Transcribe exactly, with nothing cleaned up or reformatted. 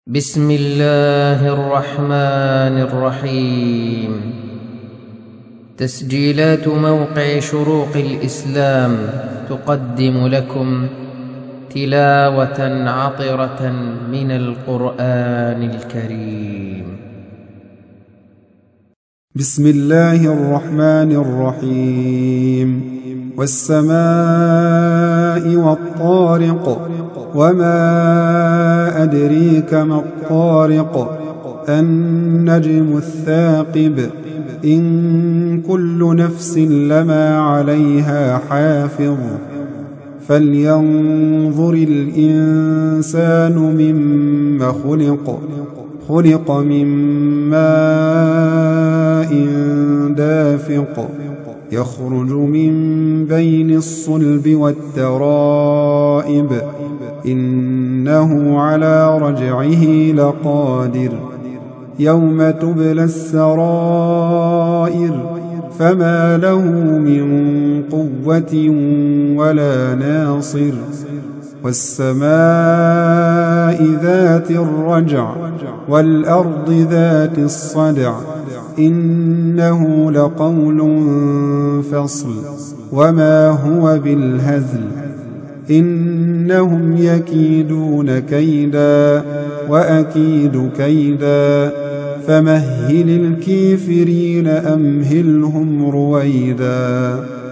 بسم الله الرحمن الرحيم. تسجيلات موقع شروق الإسلام تقدم لكم تلاوة عطرة من القرآن الكريم. بسم الله الرحمن الرحيم. والسماء والطارق، وما أدريك ما الطارق، النجم الثاقب، إن كل نفس لما عليها حافظ، فلينظر الإنسان مما خلق خلق من ماء دافق، يخرج من بين الصلب والترائب، إنه على رجعه لقادر، يوم تبلى السرائر، فما له من قوة ولا ناصر، والسماء ذات الرجع، والأرض ذات الصدع، إنه لقول فصل، وما هو بالهزل، إنهم يكيدون كيدا وأكيد كيدا، فمهل الكافرين أمهلهم رويدا.